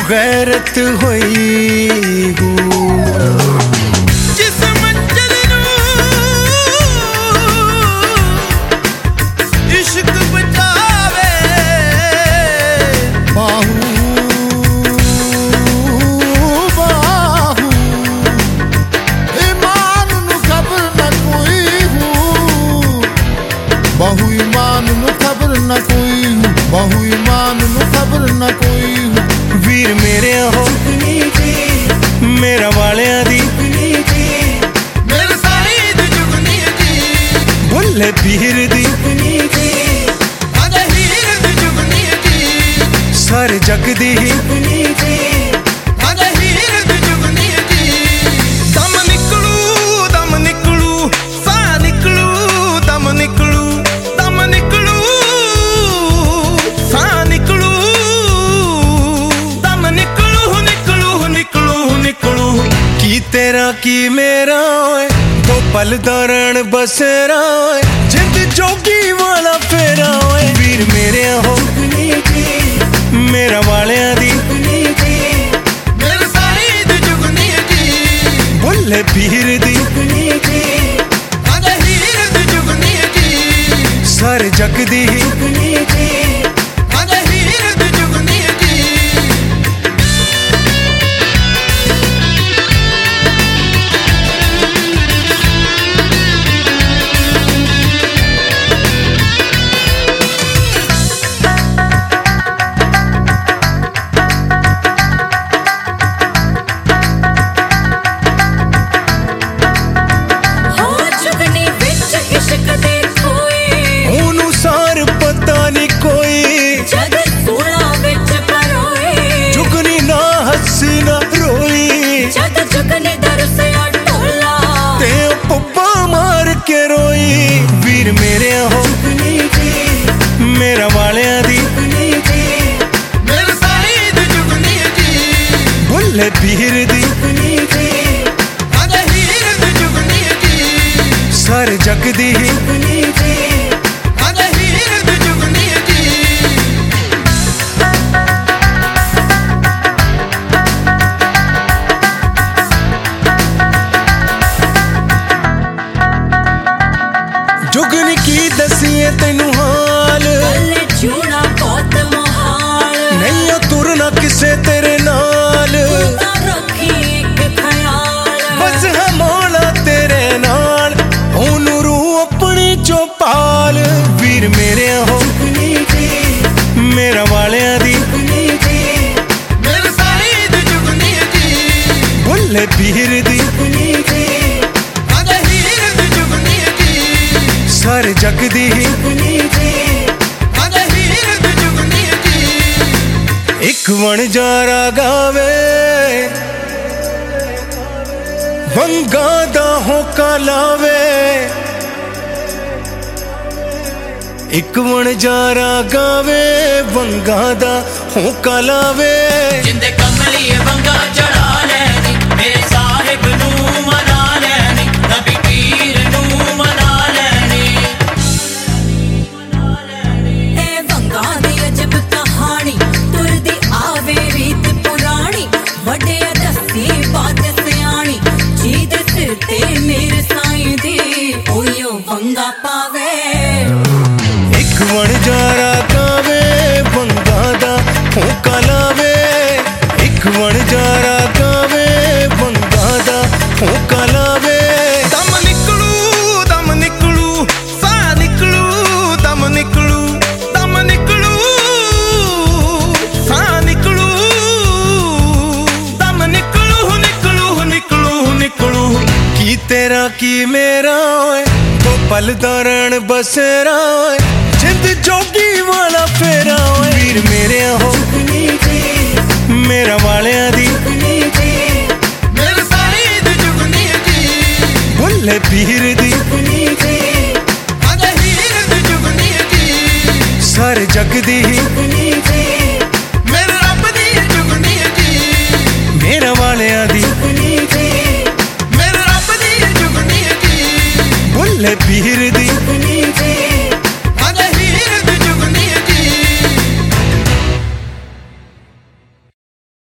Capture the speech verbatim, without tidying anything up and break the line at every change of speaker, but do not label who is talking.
गैरत होई जिस मंजिल इश्क बचावे बाहू बाहू ईमान नू खबर न कोई हूँ बाहू ईमान नू खबर न कोई हूँ बाहू ईमान नू खबर न कोई हूँ वीर मेरे हो मेरा वालिया दी मेरे सारी दी जुगनी दी भुल्ले पीर दी आजा हीर दी जुगनी दी सारे जग दी आजा हीर दी जुगनी दी दम निकलू दम निकलू सा निकलू दम निकलू दम निकलू सा निकलू की तेरा की मेरा दो पल दौरण बसेरा जिंद जोगी वाला फेरा वीर मेरे हो मेरा वालिया दी मेरे सारी दी जुगनी दी भुल्ले पीर दी आजा हीर दी जुगनी दी सारे जग दी आजा हीर दी जुगनी दी वीर मेरे हो मेरा वालिया दी मेरे सारी दी जुगनी दी भुल्ले पीर दी आजा हीर दी जुगनी दी सारे जग दी आजा हीर दी जुगनी दी जुगनी की दसीए तेनू हाल जूना बहुत मुहाल नहीं तुरना किसे तेरे नाल रखी एक ख्याल बस है मौला तेरे नाल ओनू रू अपनी चौपाल वीर मेरे हो मेरा वालिया दी मेरे सारी दी जुगनी दी भुल्ले पीर दी सारे जग दी आजा हीर दी जुगनी दी एक वणजारा गावे वंगा दा होका लावे एक वणजारा गावे वंगा दा होका लावे जिंदे कमली वंगा चढ़ा लैनी मेरे साहिब नू मना लैनी नबी पीर नू मना मेरे साईं दी ओयो वंगा पावे एक वणजारा गावे वंगा दा होका लावे एक वणजारा गावे वंगा दा होका लावे दम निकलू दम निकलू सा निकलू दम निकलू दम निकलू सा निकलू दम निकलू निकलू निकलू निकलू की तेरा की मेरा दो पल दौरण बसेरा जिंद जोगी वाला फेरा वीर मेरे हो मेरा वालिया दी मेरे सारी दी जुगनी दी भुल्ले पीर दी आजा हीर दी जुगनी दी सारे जग दी